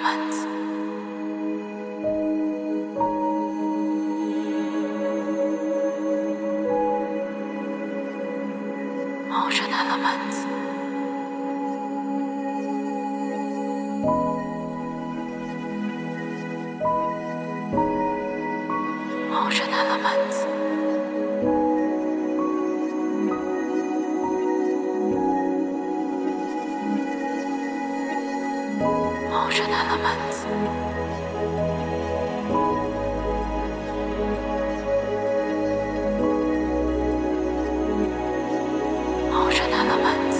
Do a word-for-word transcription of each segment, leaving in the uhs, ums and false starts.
Elements. Ocean Elements. Ocean Elements. Ocean Elements. Ocean Elements.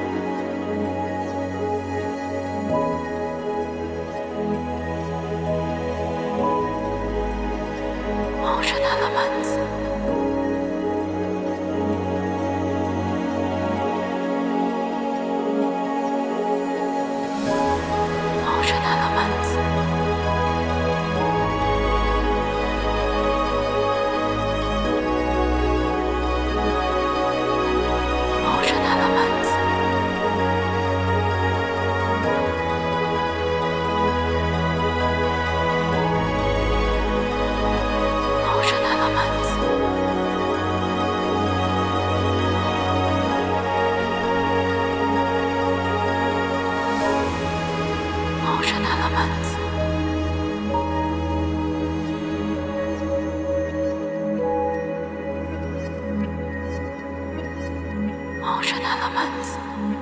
Ocean Elements. Ocean Elements. Ocean Elements. Ocean Elements. Ocean Elements. Ocean Elements.